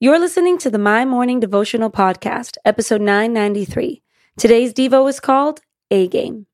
You're listening to the My Morning Devotional Podcast, episode 993. Today's Devo is called A-Game.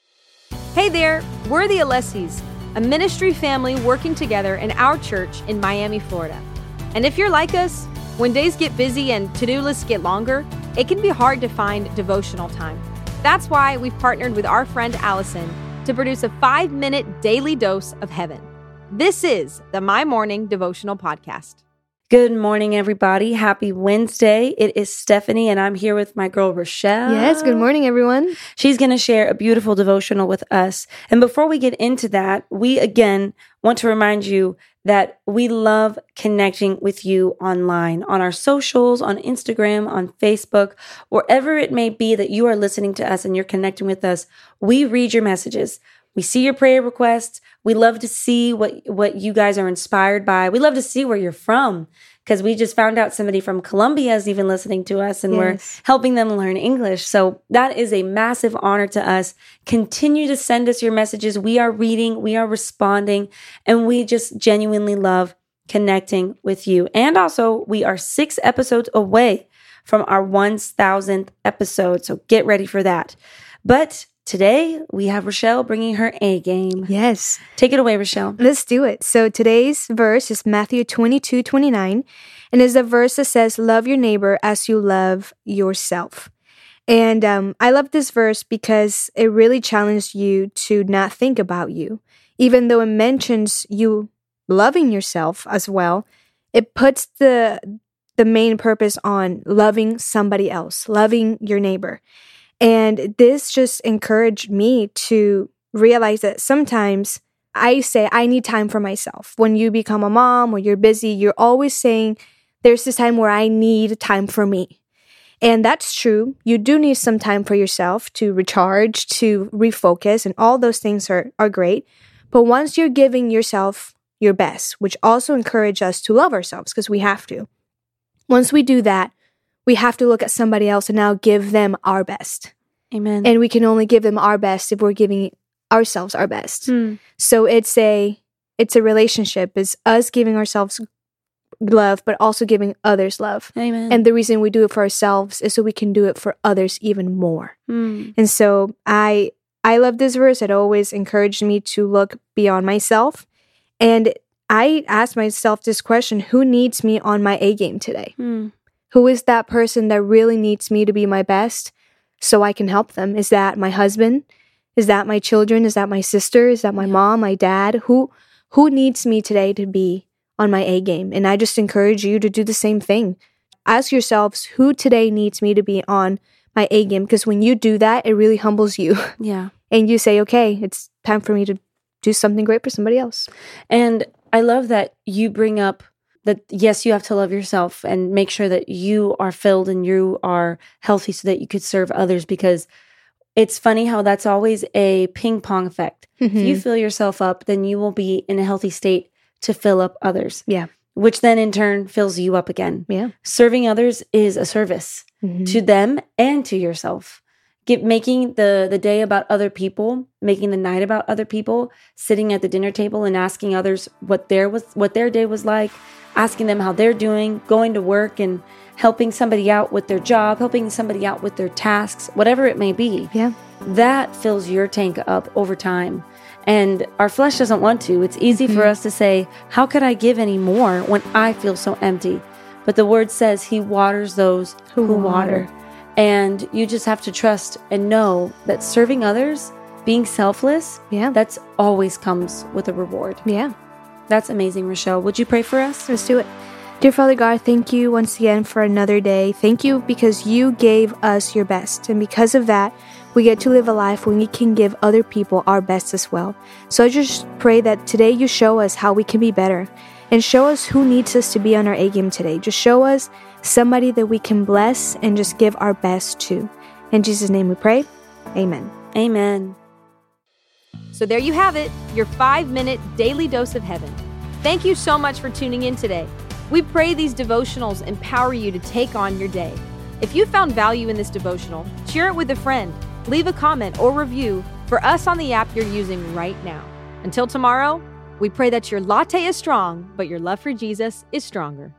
Hey there, we're the Alessis, a ministry family working together in our church in Miami, Florida. And if you're like us, when days get busy and to-do lists get longer, it can be hard to find devotional time. That's why we've partnered with our friend Allison to produce a 5-minute daily dose of heaven. This is the My Morning Devotional Podcast. Good morning, everybody. Happy Wednesday. It is Stephanie, and I'm here with my girl, Rochelle. Yes, good morning, everyone. She's going to share a beautiful devotional with us. And before we get into that, we again want to remind you that we love connecting with you online, on our socials, on Instagram, on Facebook, wherever it may be that you are listening to us and you're connecting with us. We read your messages. We see your prayer requests. We love to see what you guys are inspired by. We love to see where you're from, because we just found out somebody from Colombia is even listening to us, and we're helping them learn English. So that is a massive honor to us. Continue to send us your messages. We are reading, we are responding, and we just genuinely love connecting with you. And also, we are 6 episodes away from our 1,000th episode. So get ready for that. But today, we have Rochelle bringing her A-game. Yes. Take it away, Rochelle. Let's do it. So today's verse is Matthew 22:29, and is a verse that says, love your neighbor as you love yourself. And I love this verse because it really challenged you to not think about you. Even though it mentions you loving yourself as well, it puts the main purpose on loving somebody else, loving your neighbor. And this just encouraged me to realize that sometimes I say I need time for myself. When you become a mom or you're busy, you're always saying there's this time where I need time for me. And that's true. You do need some time for yourself to recharge, to refocus, and all those things are great. But once you're giving yourself your best, which also encourages us to love ourselves because we have to. Once we do that, we have to look at somebody else and now give them our best. Amen. And we can only give them our best if we're giving ourselves our best. So it's a relationship. It's us giving ourselves love, but also giving others love. Amen. And the reason we do it for ourselves is so we can do it for others even more. And so I love this verse. It always encouraged me to look beyond myself. And I asked myself this question: who needs me on my A game today? Who is that person that really needs me to be my best so I can help them? Is that my husband? Is that my children? Is that my sister? Is that my mom, my dad? Who needs me today to be on my A game? And I just encourage you to do the same thing. Ask yourselves, who today needs me to be on my A game? Because when you do that, it really humbles you. Yeah. And you say, okay, it's time for me to do something great for somebody else. And I love that you bring up that, yes, you have to love yourself and make sure that you are filled and you are healthy so that you could serve others, because it's funny how that's always a ping pong effect. If you fill yourself up, then you will be in a healthy state to fill up others. Yeah. Which then in turn fills you up again. Yeah. Serving others is a service to them and to yourself. Making the day about other people, making the night about other people, sitting at the dinner table and asking others what their day was like, asking them how they're doing, going to work and helping somebody out with their job, helping somebody out with their tasks, whatever it may be. Yeah. That fills your tank up over time. And our flesh doesn't want to. It's easy for us to say, how could I give any more when I feel so empty? But the word says he waters those who water. And you just have to trust and know that serving others, being selfless, that's always comes with a reward. Yeah. That's amazing, Rochelle. Would you pray for us? Let's do it. Dear Father God, thank you once again for another day. Thank you because you gave us your best. And because of that, we get to live a life when we can give other people our best as well. So I just pray that today you show us how we can be better and show us who needs us to be on our A game today. Just show us somebody that we can bless and just give our best to. In Jesus' name we pray. Amen. Amen. So there you have it, your 5-minute daily dose of heaven. Thank you so much for tuning in today. We pray these devotionals empower you to take on your day. If you found value in this devotional, share it with a friend, leave a comment or review for us on the app you're using right now. Until tomorrow, we pray that your latte is strong, but your love for Jesus is stronger.